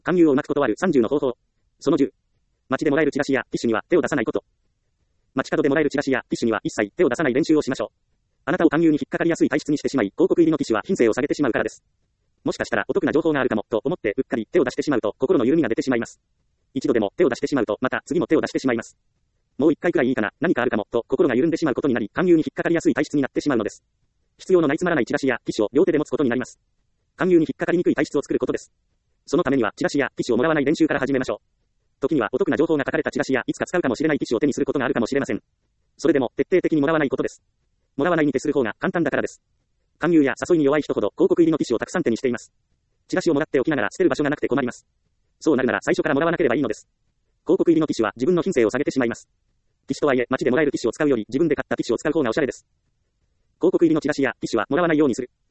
勧誘をうまく断る30の方法。その10。街でもらえるチラシやティッシュには手を出さないこと。街角でもらえるチラシやティッシュには一切手を出さない練習をしましょう。あなたを勧誘に引っかかりやすい体質にしてしまい、広告入りのティッシュは品性を下げてしまうからです。もしかしたらお得な情報があるかもと思ってうっかり手を出してしまうと心の緩みが出てしまいます。一度でも手を出してしまうとまた次も手を出してしまいます。もう一回くらいいいかな、何かあるかもと心が緩んでしまうことになり、勧誘に引っかかりやすい体質になってしまうのです。必要のないつまらないチラシやティッシュを両手で持つことになります。勧誘に引っかかりにくい体質を作ることです。そのためにはチラシやティッシュをもらわない練習から始めましょう。時にはお得な情報が書かれたチラシやいつか使うかもしれないティッシュを手にすることがあるかもしれません。それでも徹底的にもらわないことです。もらわないに徹する方が簡単だからです。勧誘や誘いに弱い人ほど広告入りのティッシュをたくさん手にしています。チラシをもらっておきながら捨てる場所がなくて困ります。そうなるなら最初からもらわなければいいのです。広告入りのティッシュは自分の品性を下げてしまいます。ティッシュとはいえ街でもらえるティッシュを使うより自分で買ったティッシュを使う方がおしゃれです。広告入りのチラシやティッシュはもらわないようにする。